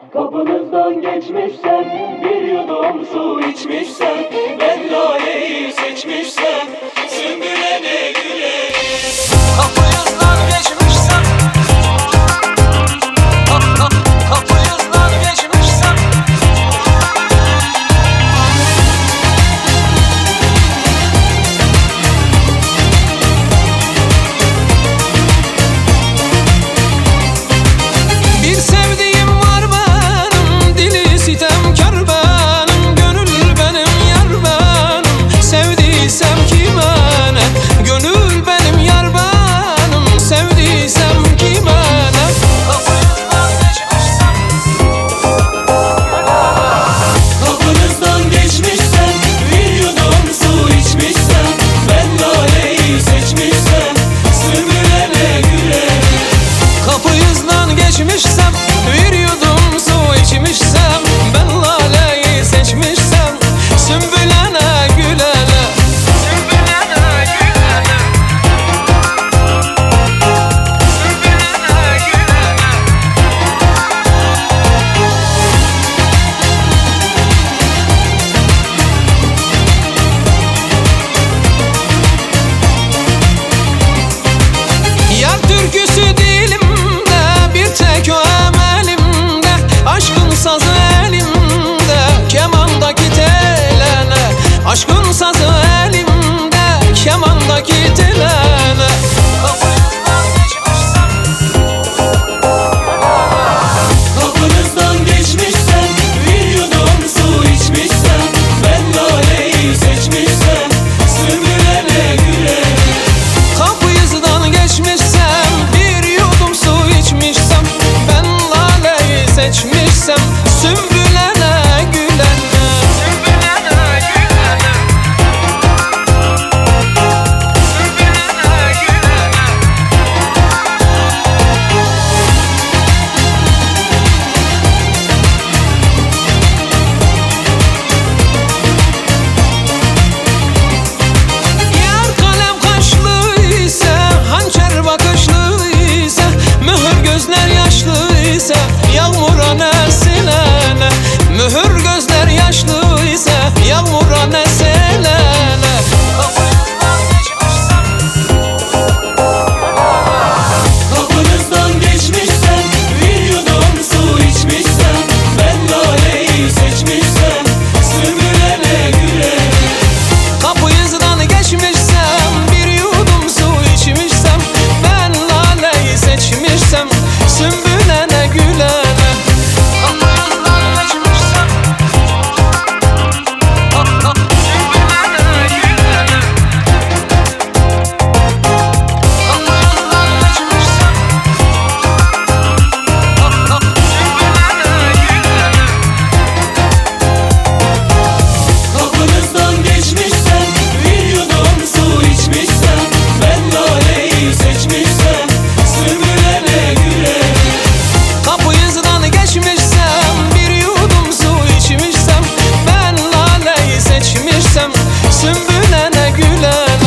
Kapınızdan geçmişsem, bir yudum su içmişsem, ben laleyi seçmişsem, sümbüle ne gülerim. Kapınızdan geçmişsem, kapınızdan geçmişsem, bir sevdiğim var benim, dili sitemkar benim, gönül benim yar benim, sevdiysem kime ne, gönül benim yar benim, sevdiysem kime ne. Kapınızdan geçmişsem, Kapınızdan geçmişsem, bir yudum su içmişsem, ben laleyi seçmişsem, sümbüle ne gülerim. kapınızdan geçmişsem, bir yudum su içmişsem, ben laleyi seçmişsem, sümbülene gülene, sümbülene gülene, sümbülene gülene. Yar türküsü dilimde, bir tek o emelimde, aşkın sazı elimde, kemandaki telene, aşkın sazı elimde, kemandaki telene. Kapınızdan geçmişsem, Kapınızdan geçmişsem, bir yudum su içmişsem, ben laleyi seçmişsem, sümbüle ne gülerim. kapınızdan geçmişsem, bir yudum su içmişsem, ben laleyi seçmişsem, sümbülene gülene, sümbülene gülene, sümbülene gülene. Yar kalem kaşlı ise, hançer bakışlı ise, mühür gözler yaşlı ise, yağmura ne silene, mühür gözler yaşlı ise, yağmura ne silene. Kapınızdan geçmişsem, Kapınızdan geçmişsem, bir yudum su içmişsem, ben laleyi seçmişsem, sümbüle ne gülerim. kapınızdan geçmişsem, bir yudum su içmişsem, ben laleyi seçmişsem, sümbülene gülene. Kapınızdan geçmişsem, sümbülene gülene. Kapınızdan geçmişsem, sümbülene gülene. Kapınızdan geçmişsem, bir yudum su içmişsem, ben laleyi seçmişsem, sümbüle ne gülerim. Kapınızdan geçmişsem, bir yudum su içmişsem, ben laleyi seçmişsem, sümbülene gülene.